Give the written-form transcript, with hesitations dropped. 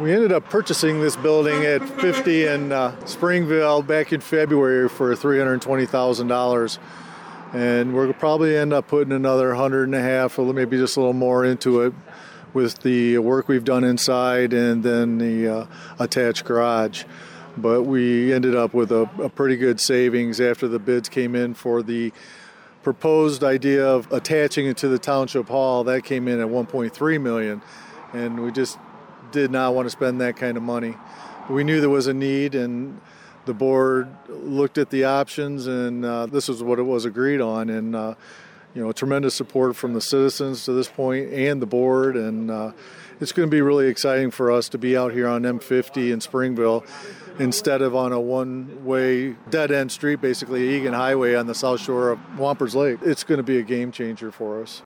We ended up purchasing this building at 50 in Springville back in February for $320,000. And we'll probably end up putting another 150, or maybe just a little more into it with the work we've done inside and then the attached garage. But we ended up with a pretty good savings after the bids came in for the proposed idea of attaching it to the township hall. That came in at $1.3 million, and we just did not want to spend that kind of money. We knew there was a need, and the board looked at the options, and this is what it was agreed on. And tremendous support from the citizens to this point and the board, and it's going to be really exciting for us to be out here on M50 in Springville instead of on a one-way dead-end street, basically Egan Highway on the south shore of Wampers Lake. It's going to be a game changer for us.